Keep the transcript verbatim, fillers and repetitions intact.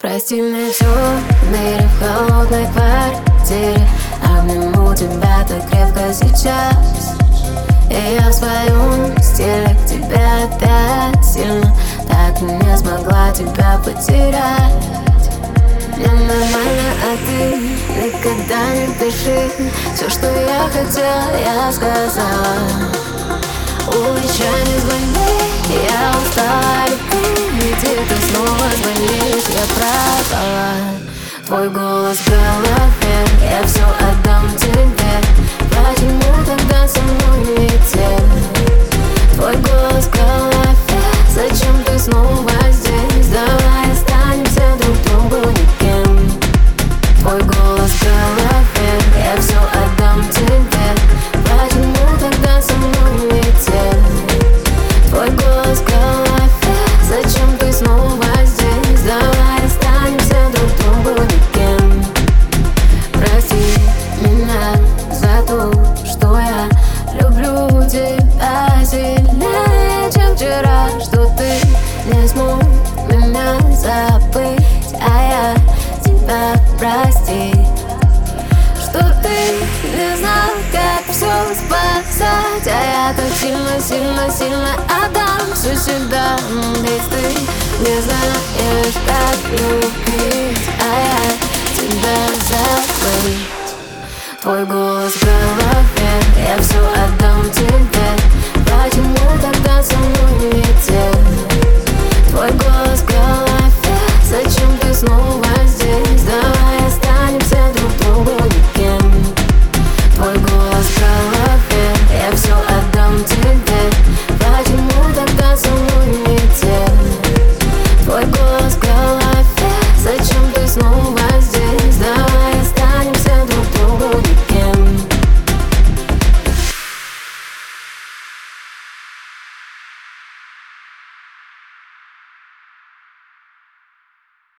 Прости мне все в мире, в холодной квартире. Обниму тебя так крепко сейчас. И я в своем стиле к тебе опять сильно. Так и не смогла тебя потерять. Мне нормально, а ты никогда не пиши. Все, что я хотела, я сказала. Улучшай, не звони, я устала любить. И ты снова звонишь, я пропала. Твой голос в голове, я все отдам тебе. Почему тогда со мной не те? Твой голос в голове, зачем ты снова здесь? Давай останемся друг другу никем. Твой голос в голове, я все отдам тебе. Почему тогда со мной не те? Твой голос в голове, зачем ты снова здесь? Давай останемся друг другу никем. Прости меня за то, что я люблю тебя сильнее, чем вчера. Что ты не смог меня забыть, а я тебя простить. Что ты не знал, как все спасать, а я так сильно, сильно, сильно отдам всю себя. Ведь ты не знаешь, как любить, а я тебя забыть. Твой голос в голове, я все